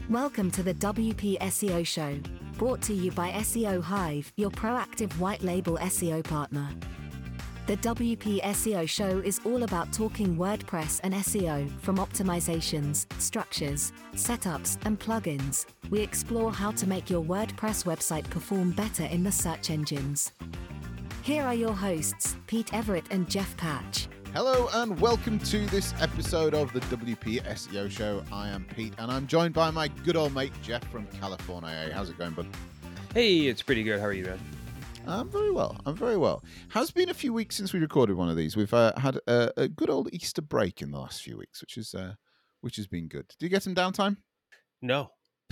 Welcome to the WP SEO Show, brought to you by SEO Hive, your proactive white label SEO partner. The WP SEO Show is all about talking WordPress and SEO, from optimizations, structures, setups, and plugins. We explore how to make your WordPress website perform better in the search engines. Here are your hosts, Pete Everett and Jeff Patch. Hello and welcome to this episode of the WP SEO Show. I am Pete and I'm joined by my good old mate Jeff from California. Hey, how's it going, bud? Hey, it's pretty good. How are you, man? I'm very well. Has been a few weeks since we recorded one of these. We've had a good old Easter break in the last few weeks, which has been good. Did you get some downtime? No.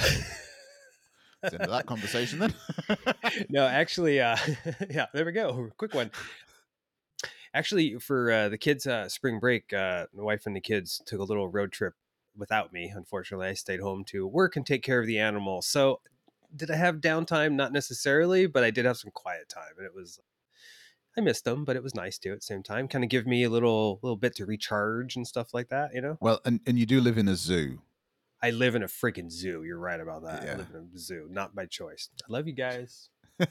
It's into that conversation then. No, actually, yeah, there we go. Quick one. Actually, for the kids' spring break, my wife and the kids took a little road trip without me. Unfortunately, I stayed home to work and take care of the animals. So did I have downtime? Not necessarily, but I did have some quiet time. And I missed them, but it was nice too at the same time. Kind of give me a little bit to recharge and stuff like that, you know? Well, and you do live in a zoo. I live in a freaking zoo. You're right about that. Yeah. I live in a zoo, not by choice. I love you guys.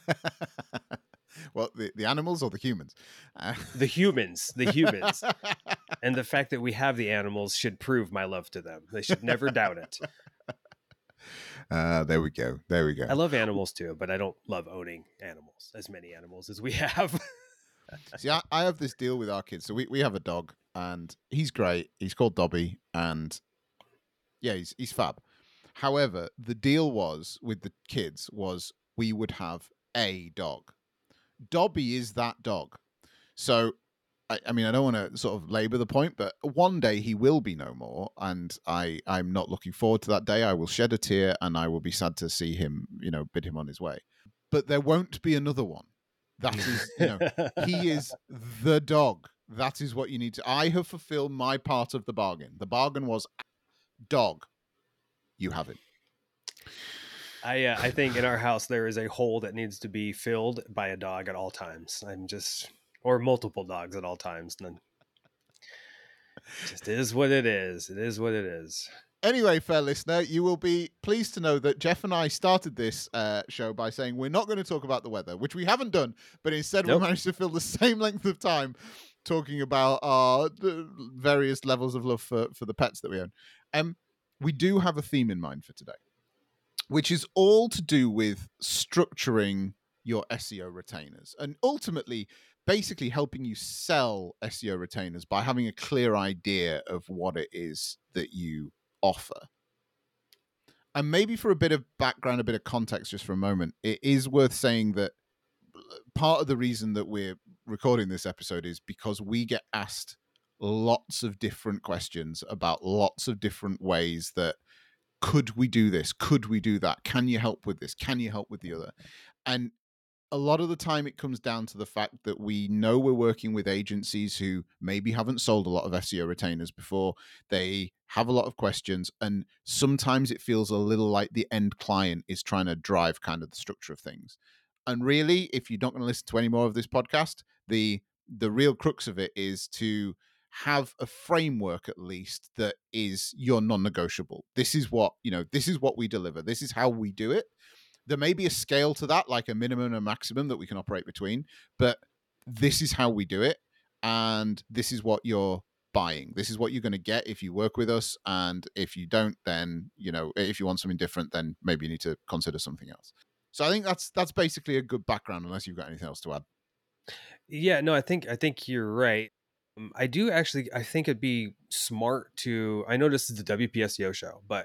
Well, the animals or the humans? The humans. And the fact that we have the animals should prove my love to them. They should never doubt it. There we go. I love animals too, but I don't love owning animals, as many animals as we have. See, I have this deal with our kids. So we have a dog and he's great. He's called Dobby and yeah, he's fab. However, the deal was with the kids was we would have a dog. Dobby is that dog. So, I mean, I don't want to sort of labor the point, but one day he will be no more. And I'm not looking forward to that day. I will shed a tear and I will be sad to see him, bid him on his way. But there won't be another one. That is, he is the dog. That is what you need to. I have fulfilled my part of the bargain. The bargain was dog. You have it. I think in our house there is a hole that needs to be filled by a dog at all times. Or multiple dogs at all times. And then it just is what it is. It is what it is. Anyway, fair listener, you will be pleased to know that Jeff and I started this show by saying we're not going to talk about the weather, which we haven't done, but instead we managed to fill the same length of time talking about our various levels of love for the pets that we own. We do have a theme in mind for today, which is all to do with structuring your SEO retainers and ultimately basically helping you sell SEO retainers by having a clear idea of what it is that you offer. And maybe for a bit of background, a bit of context just for a moment, it is worth saying that part of the reason that we're recording this episode is because we get asked lots of different questions about lots of different ways that could we do this? Could we do that? Can you help with this? Can you help with the other? And a lot of the time it comes down to the fact that we know we're working with agencies who maybe haven't sold a lot of SEO retainers before. They have a lot of questions, and sometimes it feels a little like the end client is trying to drive kind of the structure of things. And really, if you're not going to listen to any more of this podcast, the real crux of it is to have a framework at least that is your non-negotiable. This is what we deliver. This is how we do it. There may be a scale to that, like a minimum and a maximum that we can operate between, but this is how we do it. And this is what you're buying. This is what you're going to get if you work with us. And if you don't, then, if you want something different, then maybe you need to consider something else. So I think that's basically a good background, unless you've got anything else to add. Yeah, no, I think you're right. I think it'd be smart I know this is the WP SEO show, but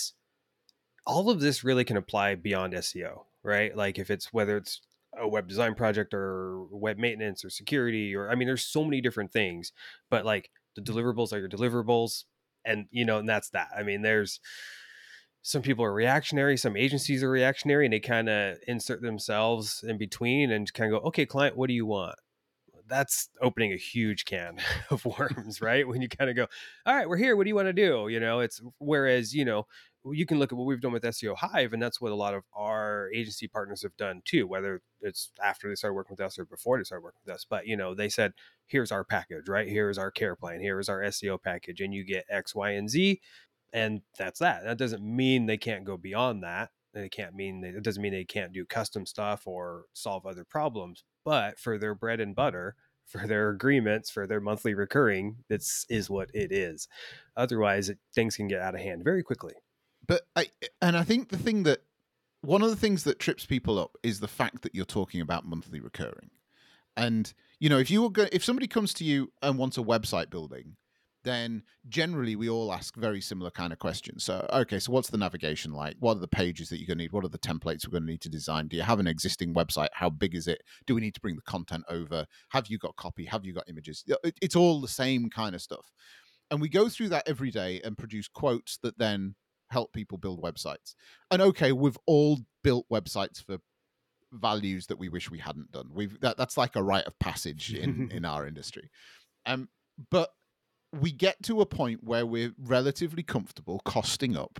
all of this really can apply beyond SEO, right? Like whether it's a web design project or web maintenance or security, there's so many different things, but like the deliverables are your deliverables. And that's that. There's some people are reactionary, some agencies are reactionary, and they kind of insert themselves in between and kind of go, okay, client, what do you want? That's opening a huge can of worms, right? When you kind of go, all right, we're here. What do you want to do? Whereas, you can look at what we've done with SEO Hive, and that's what a lot of our agency partners have done too, whether it's after they started working with us or before they started working with us. But, they said, here's our package, right? Here's our care plan. Here's our SEO package. And you get X, Y, and Z. And that's that. That doesn't mean they can't go beyond that. It doesn't mean they can't do custom stuff or solve other problems. But for their bread and butter, for their agreements, for their monthly recurring, this is what it is. Otherwise, things can get out of hand very quickly. But I think one of the things that trips people up is the fact that you're talking about monthly recurring. And if somebody comes to you and wants a website building, then generally we all ask very similar kind of questions. So, okay, so what's the navigation like? What are the pages that you're going to need? What are the templates we're going to need to design? Do you have an existing website? How big is it? Do we need to bring the content over? Have you got copy? Have you got images? It's all the same kind of stuff. And we go through that every day and produce quotes that then help people build websites. And okay, we've all built websites for values that we wish we hadn't done. That's like a rite of passage in our industry. But we get to a point where we're relatively comfortable costing up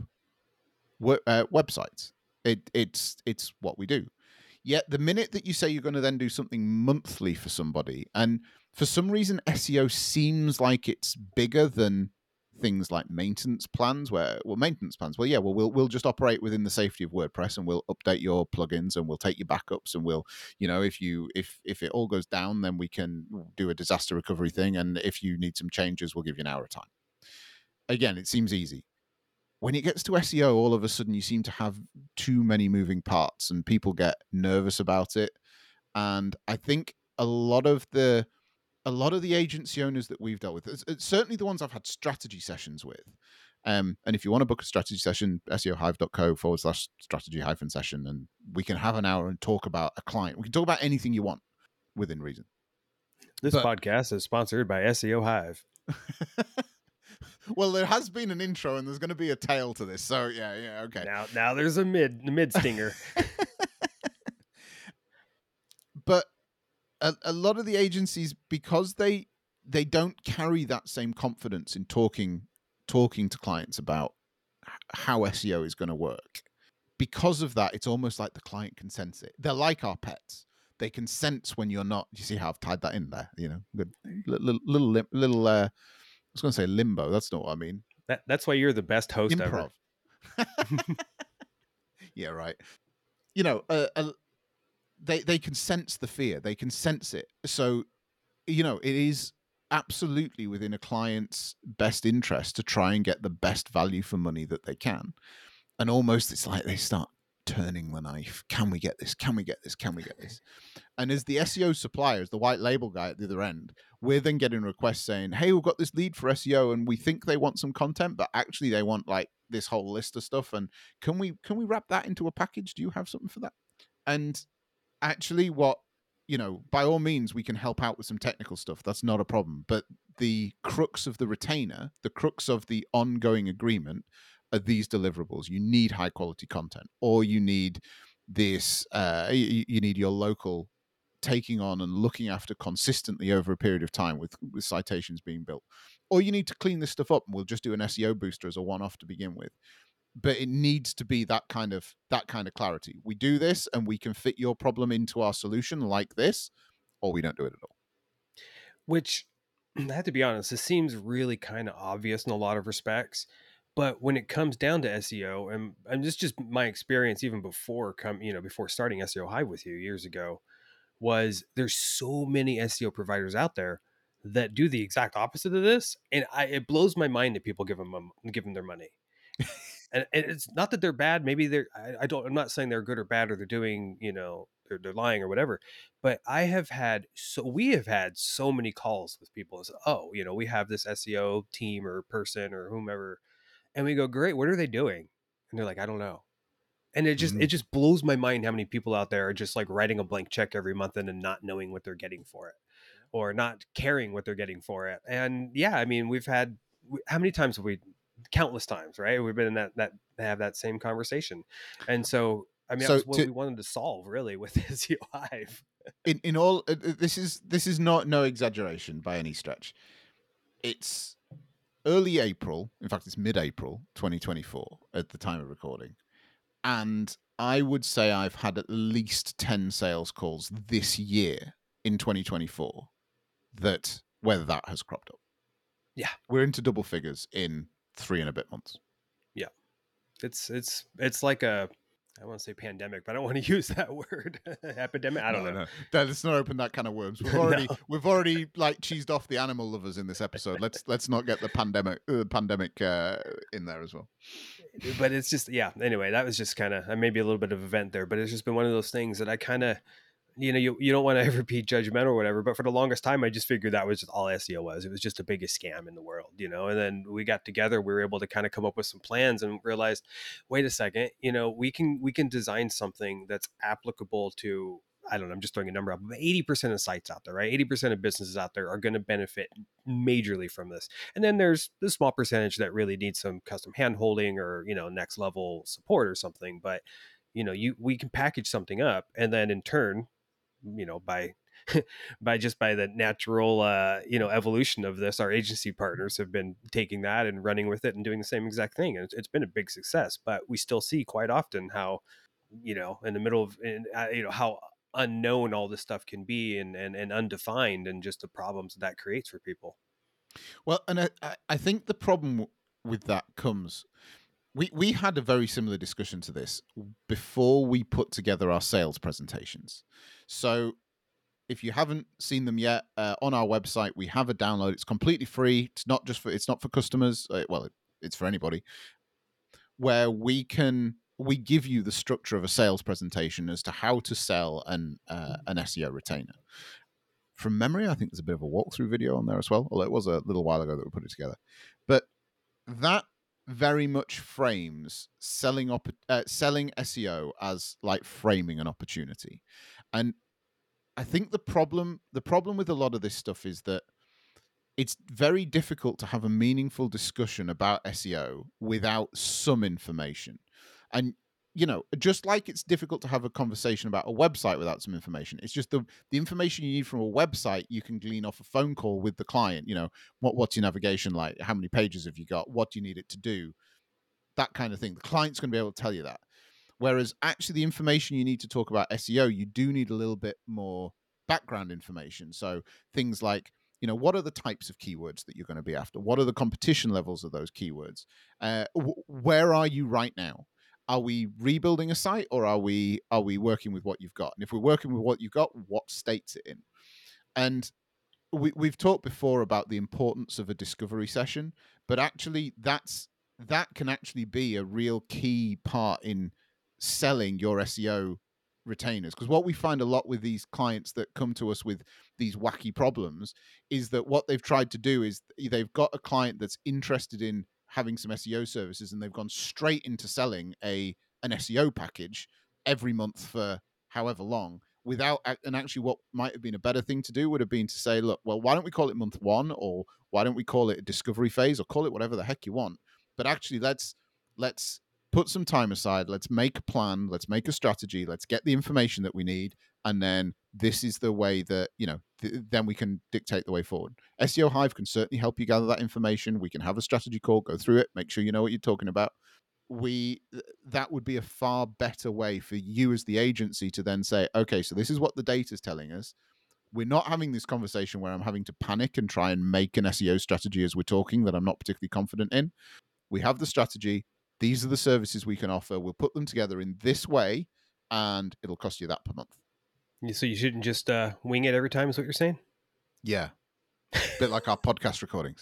websites. It's what we do. Yet the minute that you say you're going to then do something monthly for somebody, and for some reason SEO seems like it's bigger than things like maintenance plans, we'll just operate within the safety of WordPress, and we'll update your plugins, and we'll take your backups, and we'll, if it all goes down, then we can do a disaster recovery thing, and if you need some changes, we'll give you an hour of time. Again, it seems easy. When it gets to SEO, all of a sudden you seem to have too many moving parts, and people get nervous about it. And I think a lot of the agency owners that we've dealt with, certainly the ones I've had strategy sessions with. And if you want to book a strategy session, seohive.co/strategy-session, and we can have an hour and talk about a client. We can talk about anything you want within reason. This podcast is sponsored by SEO Hive. Well, there has been an intro, and there's going to be a tail to this. So yeah, okay. Now there's a mid stinger. But a lot of the agencies, because they don't carry that same confidence in talking to clients about how SEO is going to work. Because of that, it's almost like the client can sense it. They're like our pets. They can sense when you're not. You see how I've tied that in there? Good little. I was going to say limbo. That's not what I mean. That's why you're the best host Improv. ever. Yeah, right. They can sense the fear. They can sense it. So, it is absolutely within a client's best interest to try and get the best value for money that they can. And almost it's like they start turning the knife. Can we get this? Can we get this? Can we get this? And as the SEO suppliers, the white label guy at the other end, we're then getting requests saying, hey, we've got this lead for SEO, and we think they want some content, but actually they want like this whole list of stuff. And can we wrap that into a package? Do you have something for that? And actually by all means, we can help out with some technical stuff. That's not a problem. But the crux of the retainer, the crux of the ongoing agreement are these deliverables. You need high quality content, or you need this, you need your local taking on and looking after consistently over a period of time with citations being built, or you need to clean this stuff up, and we'll just do an SEO booster as a one-off to begin with. But it needs to be that kind of clarity. We do this, and we can fit your problem into our solution like this, or we don't do it at all. Which, I have to be honest, this seems really kind of obvious in a lot of respects. But when it comes down to SEO, and this is just my experience even before starting SEO Hive with you years ago, was there's so many SEO providers out there that do the exact opposite of this, and it blows my mind that people give them their money. And it's not that they're bad. Maybe I'm not saying they're good or bad, or they're doing, they're lying or whatever. But we have had so many calls with people. As, we have this SEO team or person or whomever, and we go, great. What are they doing? And they're like, I don't know. And it just blows my mind how many people out there are just like writing a blank check every month and not knowing what they're getting for it, or not caring what they're getting for it. And yeah, I mean, how many times have we? Countless times, right? We've been in that have that same conversation. And so, I mean, that's what we wanted to solve really with SEO Hive. In all, this is no exaggeration by any stretch. It's early April. In fact, it's mid-April 2024 at the time of recording. And I would say I've had at least 10 sales calls this year in 2024 whether that has cropped up. Yeah. We're into double figures in 3 and a bit months. Yeah. It's like a, I want to say pandemic, but I don't want to use that word. Epidemic. I don't No, know. no, let's not open that kind of worms. We've No. already like cheesed off the animal lovers in this episode. Let's not get the pandemic in there as well. But it's just, yeah. Anyway, that was just kind of maybe a little bit of a vent there, but it's just been one of those things that I kind of, you don't want to ever be judgmental or whatever, but for the longest time, I just figured that was just all SEO was. It was just the biggest scam in the world, and then we got together, we were able to kind of come up with some plans and realized, wait a second, we can design something that's applicable to, I don't know, I'm just throwing a number up, 80% of sites out there, right? 80% of businesses out there are going to benefit majorly from this. And then there's the small percentage that really needs some custom hand holding or, next level support or something. But, we can package something up, and then in turn, by by the natural evolution of this, our agency partners have been taking that and running with it and doing the same exact thing, and it's been a big success. But we still see quite often how, in the middle of, how unknown all this stuff can be, and undefined, and just the problems that creates for people. Well, and I think the problem with that comes. We had a very similar discussion to this before we put together our sales presentations. So if you haven't seen them yet, on our website we have a download. It's completely free. It's not for customers. It's for anybody. Where we give you the structure of a sales presentation as to how to sell an SEO retainer. From memory, I think there's a bit of a walkthrough video on there as well, although it was a little while ago that we put it together. But that very much frames selling SEO as like framing an opportunity. And I think the problem with a lot of this stuff is that it's very difficult to have a meaningful discussion about SEO without some information. And just like it's difficult to have a conversation about a website without some information. It's just the information you need from a website you can glean off a phone call with the client. What's your navigation like? How many pages have you got? What do you need it to do? That kind of thing. The client's going to be able to tell you that. Whereas actually the information you need to talk about SEO, you do need a little bit more background information. So things like, what are the types of keywords that you're going to be after? What are the competition levels of those keywords? Where are you right now? Are we rebuilding a site, or are we working with what you've got? And if we're working with what you've got, what state's it in? And we've talked before about the importance of a discovery session, but actually that can actually be a real key part in selling your SEO retainers. Because what we find a lot with these clients that come to us with these wacky problems is that what they've tried to do is they've got a client that's interested in having some SEO services, and they've gone straight into selling an SEO package every month for however long, and actually what might have been a better thing to do would have been to say, look, well, why don't we call it month one, or why don't we call it a discovery phase, or call it whatever the heck you want, but actually let's put some time aside, let's make a plan, let's make a strategy, let's get the information that we need, and then this is the way that then we can dictate the way forward. SEO Hive can certainly help you gather that information. We can have a strategy call, go through it, make sure you know what you're talking about. That would be a far better way for you as the agency to then say, okay, so this is what the data is telling us. We're not having this conversation where I'm having to panic and try and make an SEO strategy as we're talking that I'm not particularly confident in. We have the strategy. These are the services we can offer. We'll put them together in this way, and it'll cost you that per month. So you shouldn't just wing it every time, is what you're saying? Yeah. A bit like our podcast recordings.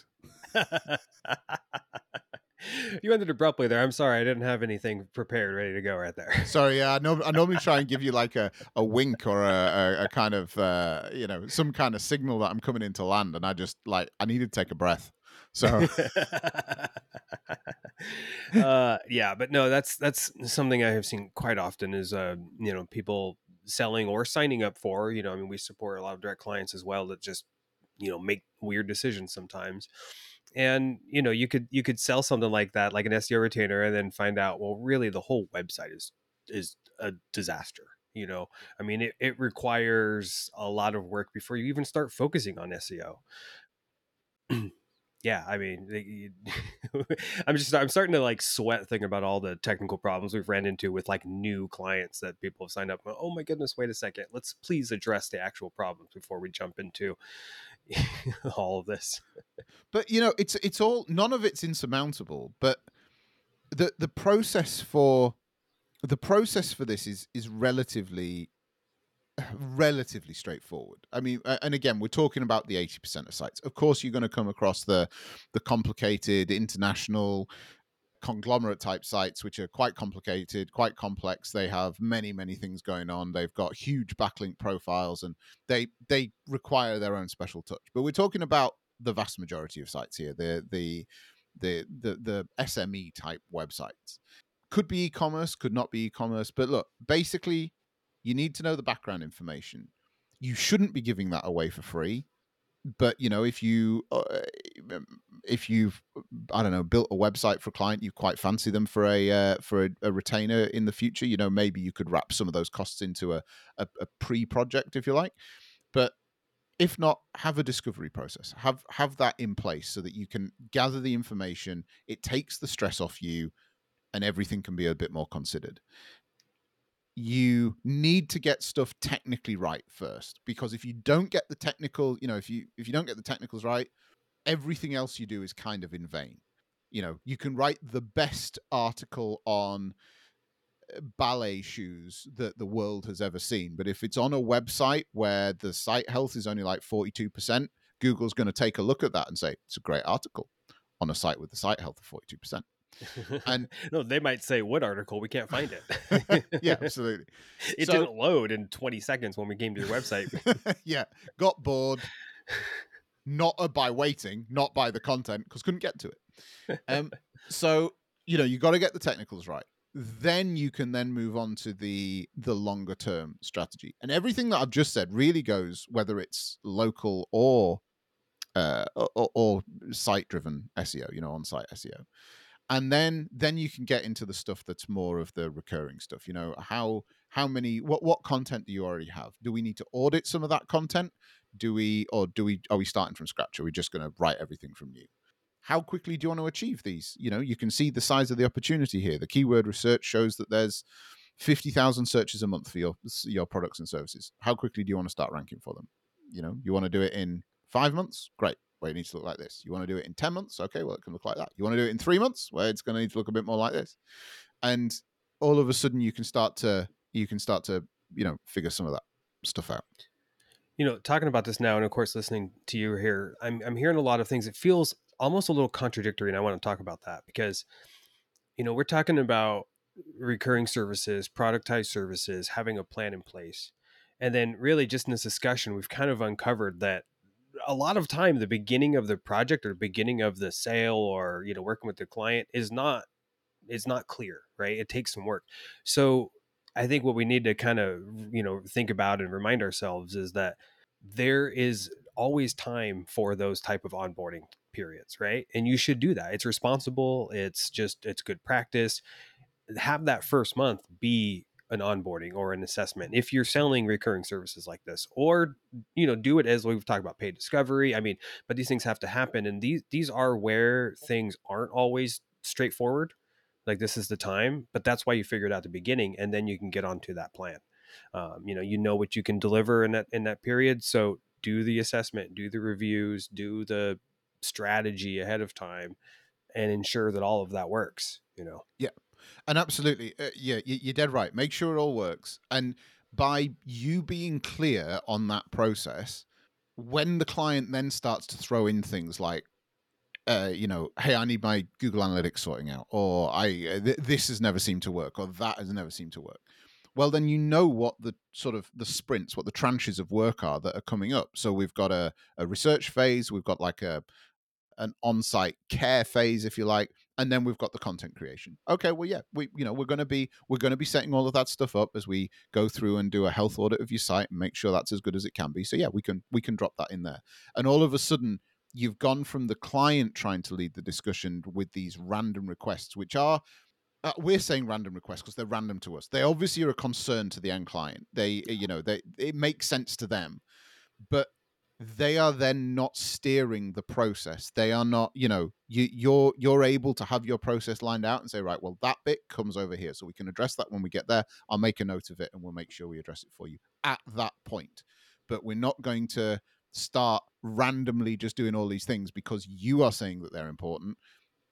You ended abruptly there. I'm sorry. I didn't have anything prepared, ready to go right there. Sorry. Yeah, I normally try and give you like a wink or a kind of, some kind of signal that I'm coming into land. And I just I need to take a breath. So yeah, but no, that's something I have seen quite often is, people selling or signing up for, we support a lot of direct clients as well that just, make weird decisions sometimes. And, you could sell something like that, like an SEO retainer, and then find out, well, really the whole website is a disaster. It requires a lot of work before you even start focusing on SEO. Yeah, I'm starting to sweat thinking about all the technical problems we've ran into with new clients that people have signed up. Oh my goodness, wait a second. Let's please address the actual problems before we jump into all of this. But it's all, none of it's insurmountable, but the process for this is relatively straightforward. I mean, and again, we're talking about the 80% of sites. Of course, you're going to come across the complicated international conglomerate type sites, which are quite complicated, quite complex. They have many things going on. They've got huge backlink profiles, and they require their own special touch. But we're talking about the vast majority of sites here, the SME type websites. Could be e-commerce, could not be e-commerce, but look, basically you need to know the background information. You shouldn't be giving that away for free, but if you've, I don't know, built a website for a client, you quite fancy them for a retainer in the future, maybe you could wrap some of those costs into a pre-project, if you like. But if not, have a discovery process, have that in place so that you can gather the information. It takes the stress off you, and everything can be a bit more considered. You need to get stuff technically right first, because if you don't get the technical, if you don't get the technicals right, everything else you do is kind of in vain. You can write the best article on ballet shoes that the world has ever seen, but if it's on a website where the site health is only like 42%, Google's going to take a look at that and say it's a great article on a site with the site health of 42%. And no, they might say, what article? We can't find it. Yeah, absolutely. It didn't load in 20 seconds when we came to your website. Yeah, got bored. Not by waiting, not by the content, because couldn't get to it. So you got to get the technicals right. Then you can then move on to the longer term strategy. And everything that I've just said really goes, whether it's local or site driven SEO, on site SEO. And then you can get into the stuff that's more of the recurring stuff. How many, what content do you already have? Do we need to audit some of that content? Are we starting from scratch? Are we just going to write everything from new? How quickly do you want to achieve these? You can see the size of the opportunity here. The keyword research shows that there's 50,000 searches a month for your products and services. How quickly do you want to start ranking for them? You want to do it in 5 months? Great. Well, it needs to look like this. You want to do it in 10 months? Okay, well, it can look like that. You want to do it in 3 months? Well, it's going to need to look a bit more like this. And all of a sudden you can start to figure some of that stuff out. Talking about this now, and of course, listening to you here, I'm hearing a lot of things. It feels almost a little contradictory, and I want to talk about that because, we're talking about recurring services, productized services, having a plan in place. And then really just in this discussion, we've kind of uncovered that a lot of time, the beginning of the project or beginning of the sale or, working with the client is not clear, right? It takes some work. So I think what we need to kind of, think about and remind ourselves is that there is always time for those type of onboarding periods, right? And you should do that. It's responsible. It's good practice. Have that first month be an onboarding or an assessment if you're selling recurring services like this, or do it as we've talked about, paid discovery. I mean, but these things have to happen, and these are where things aren't always straightforward. Like, this is the time, but that's why you figure it out at the beginning, and then you can get onto that plan. What you can deliver in that period. So do the assessment, do the reviews, do the strategy ahead of time, and ensure that all of that works. Yeah. And absolutely, you're dead right. Make sure it all works. And by you being clear on that process, when the client then starts to throw in things like, hey, I need my Google Analytics sorting out, or this has never seemed to work, or that has never seemed to work. Well, then what the sort of the sprints, what the tranches of work are that are coming up. So we've got a research phase, we've got like an on-site care phase, if you like, and then we've got the content creation. Okay, well, yeah, we're going to be setting all of that stuff up as we go through and do a health audit of your site and make sure that's as good as it can be. So yeah, we can drop that in there, and all of a sudden you've gone from the client trying to lead the discussion with these random requests, which are we're saying random requests because they're random to us. They obviously are a concern to the end client. It makes sense to them, but they are then not steering the process. They are not, you're able to have your process lined out and say, right, well, that bit comes over here, so we can address that when we get there. I'll make a note of it and we'll make sure we address it for you at that point. But we're not going to start randomly just doing all these things because you are saying that they're important.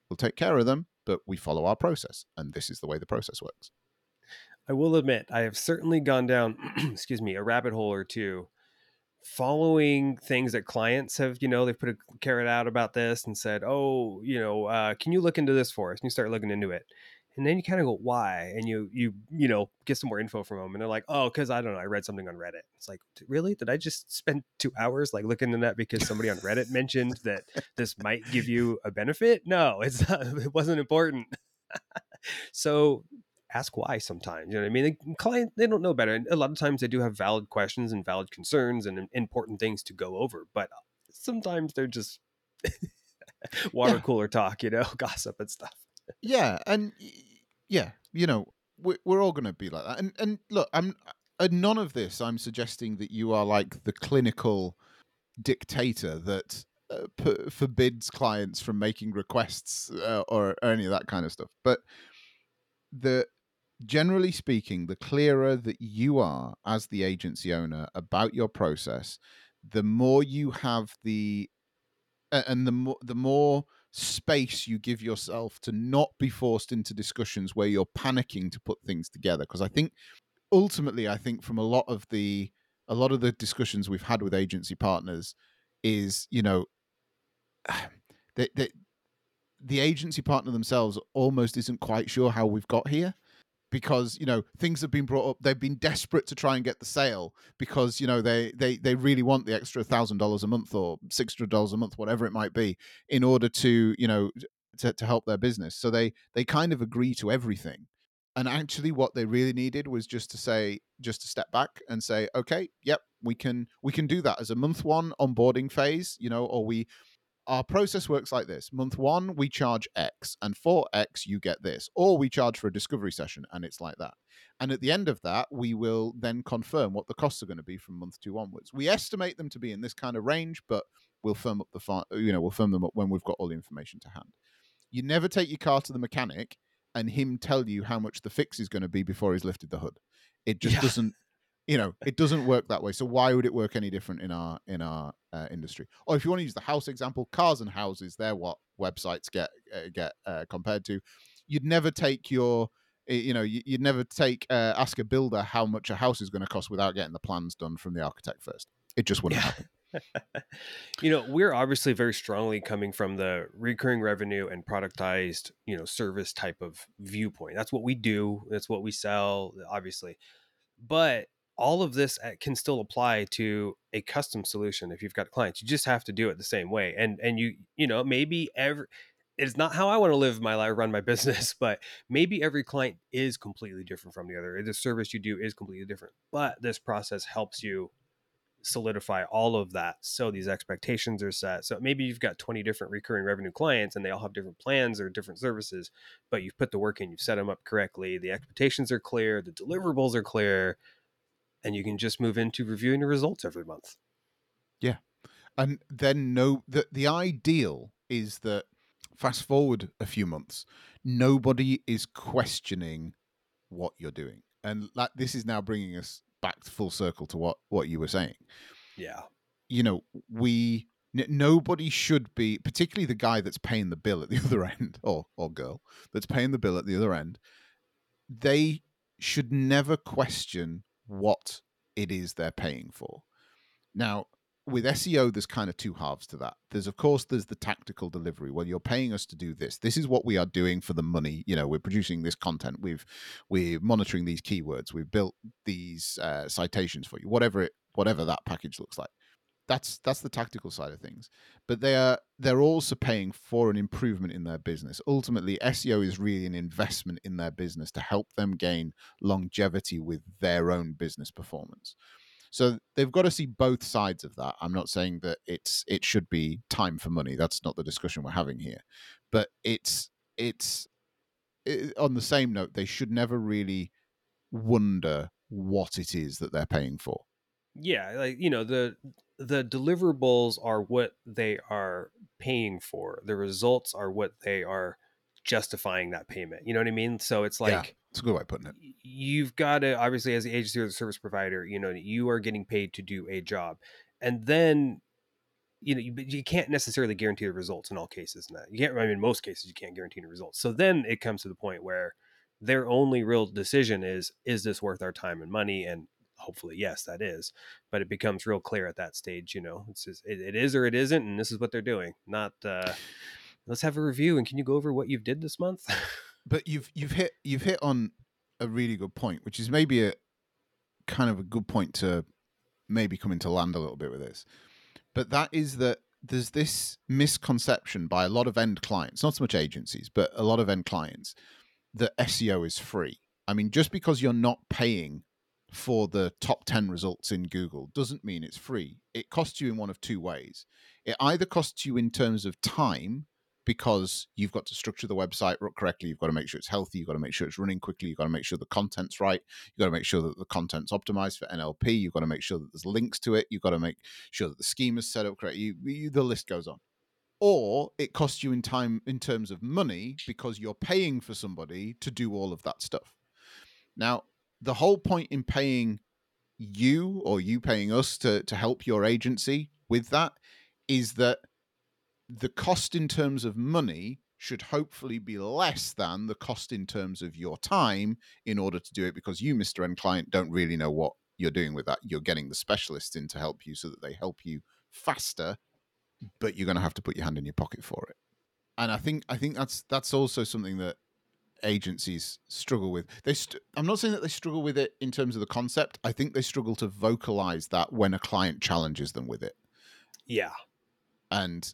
We'll take care of them, but we follow our process. And this is the way the process works. I will admit, I have certainly gone down, excuse me, a rabbit hole or two following things that clients have, they've put a carrot out about this and said, oh, can you look into this for us? And you start looking into it. And then you kind of go, why? And you get some more info from them. And they're like, oh, because I don't know, I read something on Reddit. It's like, really? Did I just spend 2 hours like looking into that because somebody on Reddit mentioned that this might give you a benefit? No, it's not, it wasn't important. So ask why sometimes. You know what I mean? The client, they don't know better. And a lot of times they do have valid questions and valid concerns and important things to go over. But sometimes they're just water cooler talk, gossip and stuff. Yeah. And yeah, we're all going to be like that. And look, none of this, I'm suggesting that you are like the clinical dictator that forbids clients from making requests or any of that kind of stuff. But generally speaking, the clearer that you are as the agency owner about your process, the more you have and the more space you give yourself to not be forced into discussions where you're panicking to put things together. Because I think ultimately, from a lot of the discussions we've had with agency partners is, the agency partner themselves almost isn't quite sure how we've got here, because things have been brought up. They've been desperate to try and get the sale because they really want the extra $1,000 a month or $600 a month, whatever it might be, in order to to help their business. So they kind of agree to everything. And actually what they really needed was just to step back and say, okay, yep, we can do that as a month one onboarding phase, or our process works like this. Month one, we charge X, and for X, you get this. Or we charge for a discovery session, and it's like that. And at the end of that, we will then confirm what the costs are going to be from month two onwards. We estimate them to be in this kind of range, but we'll firm up we'll firm them up when we've got all the information to hand. You never take your car to the mechanic and him tell you how much the fix is going to be before he's lifted the hood. It just doesn't. It doesn't work that way. So why would it work any different in our industry? Or if you want to use the house example, cars and houses, they're what websites get compared to. You'd never take you'd never ask a builder how much a house is going to cost without getting the plans done from the architect first. It just wouldn't happen. We're obviously very strongly coming from the recurring revenue and productized, service type of viewpoint. That's what we do. That's what we sell, obviously. But all of this can still apply to a custom solution. If you've got clients, you just have to do it the same way. And maybe it's not how I want to live my life, run my business, but maybe every client is completely different from the other. The service you do is completely different, but this process helps you solidify all of that. So these expectations are set. So maybe you've got 20 different recurring revenue clients and they all have different plans or different services, but you've put the work in, you've set them up correctly. The expectations are clear, the deliverables are clear, and you can just move into reviewing the results every month. Yeah. And then the ideal is that fast forward a few months, nobody is questioning what you're doing. And this is now bringing us back full circle to what you were saying. Yeah. Nobody should be, particularly the guy that's paying the bill at the other end, or girl that's paying the bill at the other end, they should never question what it is they're paying for. Now, with SEO, there's kind of two halves to that. There's the tactical delivery. Well, you're paying us to do this. This is what we are doing for the money. We're producing this content. We're monitoring these keywords. We've built these citations for you. Whatever that package looks like. That's the tactical side of things. But they're also paying for an improvement in their business. Ultimately, SEO is really an investment in their business to help them gain longevity with their own business performance. So they've got to see both sides of that. I'm not saying that it should be time for money. That's not the discussion we're having here. But it's on the same note, they should never really wonder what it is that they're paying for. Yeah, like the deliverables are what they are paying for. The results are what they are justifying that payment. You know what I mean? So it's like, it's a good way of putting it. You've got to, obviously, as the agency or the service provider, you are getting paid to do a job. And then you can't necessarily guarantee the results in all cases. In that you can't, I mean, in most cases you can't guarantee the results. So then it comes to the point where their only real decision is this worth our time and money? And hopefully, yes, that is. But it becomes real clear at that stage, it's just, it is or it isn't, and this is what they're doing. Not let's have a review, and can you go over what you've did this month? But you've hit on a really good point, which is maybe a kind of a good point to maybe come into land a little bit with this. But that is that there's this misconception by a lot of end clients, not so much agencies, but a lot of end clients, that SEO is free. I mean, just because you're not paying for the top 10 results in Google doesn't mean it's free. It costs you in one of two ways. It either costs you in terms of time, because you've got to structure the website correctly. You've got to make sure it's healthy. You've got to make sure it's running quickly. You've got to make sure the content's right. You've got to make sure that the content's optimized for NLP. You've got to make sure that there's links to it. You've got to make sure that the schema's set up correctly. The list goes on. Or it costs you in time in terms of money, because you're paying for somebody to do all of that stuff. Now, the whole point in paying you, or you paying us to help your agency with that, is that the cost in terms of money should hopefully be less than the cost in terms of your time in order to do it, because you, Mr. End Client, don't really know what you're doing with that. You're getting the specialists in to help you so that they help you faster, but you're going to have to put your hand in your pocket for it. And I think that's also something that agencies struggle with. I'm not saying that they struggle with it in terms of the concept. I think they struggle to vocalize that when a client challenges them with it. Yeah. And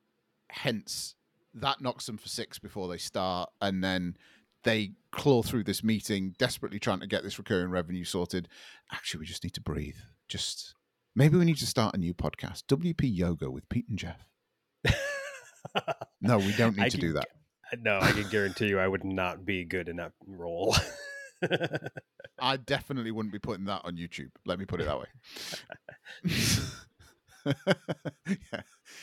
hence that knocks them for six before they start, and then they claw through this meeting desperately trying to get this recurring revenue sorted. Actually, we just need to breathe. Maybe we need to start a new podcast, WP Yoga with Pete and Jeff. No, we don't need to do that. No, I can guarantee you I would not be good in that role. I definitely wouldn't be putting that on YouTube. Let me put it that way. Yeah.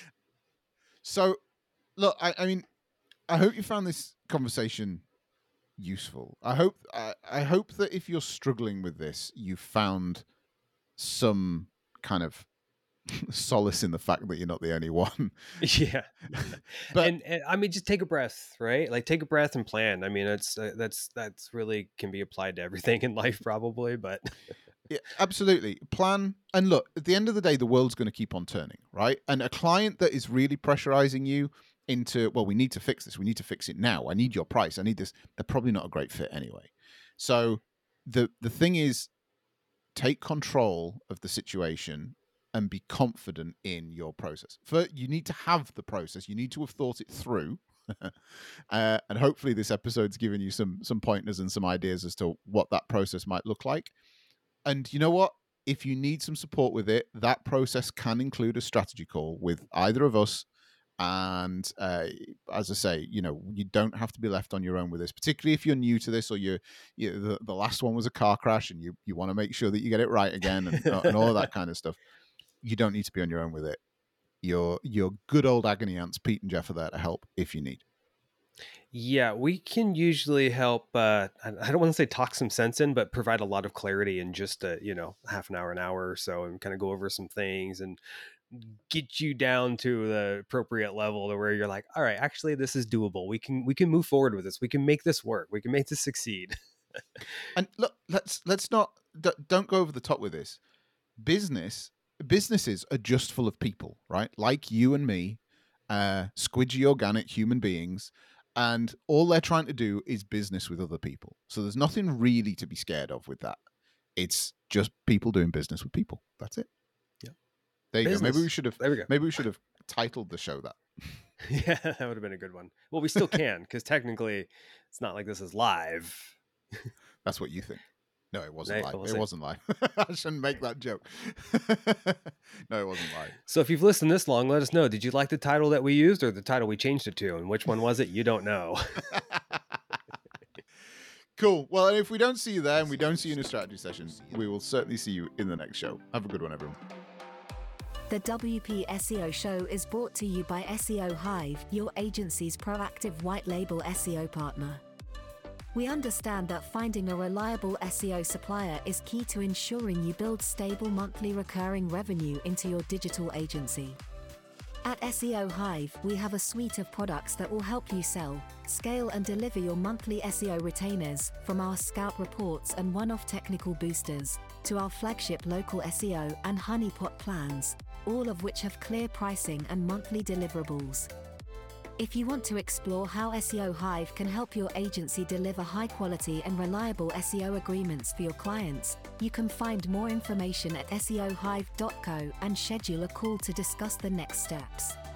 So, look, I mean, I hope you found this conversation useful. I hope that if you're struggling with this, you found some kind of solace in the fact that you're not the only one. Yeah. But and I mean, just take a breath, right? Like, take a breath and plan. I mean, that's really can be applied to everything in life, probably, but yeah, absolutely. Plan. And look, at the end of the day, the world's going to keep on turning, right? And a client that is really pressurizing you into, well, we need to fix this. We need to fix it now. I need your price. I need this. They're probably not a great fit anyway. So the thing is, take control of the situation and be confident in your process. You need to have the process. You need to have thought it through. And hopefully this episode's given you some pointers and some ideas as to what that process might look like. And you know what? If you need some support with it, that process can include a strategy call with either of us. And as I say, you don't have to be left on your own with this, particularly if you're new to this, or the last one was a car crash and you want to make sure that you get it right again and all of that kind of stuff. You don't need to be on your own with it. Your good old agony aunts, Pete and Jeff, are there to help if you need. Yeah, we can usually help. I don't want to say talk some sense in, but provide a lot of clarity in just half an hour or so, and kind of go over some things and get you down to the appropriate level to where you're like, all right, actually, this is doable. We can move forward with this. We can make this work. We can make this succeed. And look, don't go over the top with this. Businesses are just full of people, right? Like you and me, squidgy organic human beings. And all they're trying to do is business with other people. So there's nothing really to be scared of with that. It's just people doing business with people. That's it. Yeah. There you business. go. Maybe we should have. There we go. Maybe we should have titled the show that. Yeah, that would have been a good one. Well, we still can, because technically, it's not like this is live. That's what you think. No, it wasn't live. It wasn't live. I shouldn't make that joke. No, it wasn't live. So if you've listened this long, let us know. Did you like the title that we used, or the title we changed it to? And which one was it? You don't know. Cool. Well, if we don't see you there and we don't see you in a strategy session, we will certainly see you in the next show. Have a good one, everyone. The WP SEO Show is brought to you by SEO Hive, your agency's proactive white label SEO partner. We understand that finding a reliable SEO supplier is key to ensuring you build stable monthly recurring revenue into your digital agency. At SEO Hive, we have a suite of products that will help you sell, scale and deliver your monthly SEO retainers, from our scout reports and one-off technical boosters, to our flagship local SEO and honeypot plans, all of which have clear pricing and monthly deliverables. If you want to explore how SEO Hive can help your agency deliver high-quality and reliable SEO agreements for your clients, you can find more information at seohive.co and schedule a call to discuss the next steps.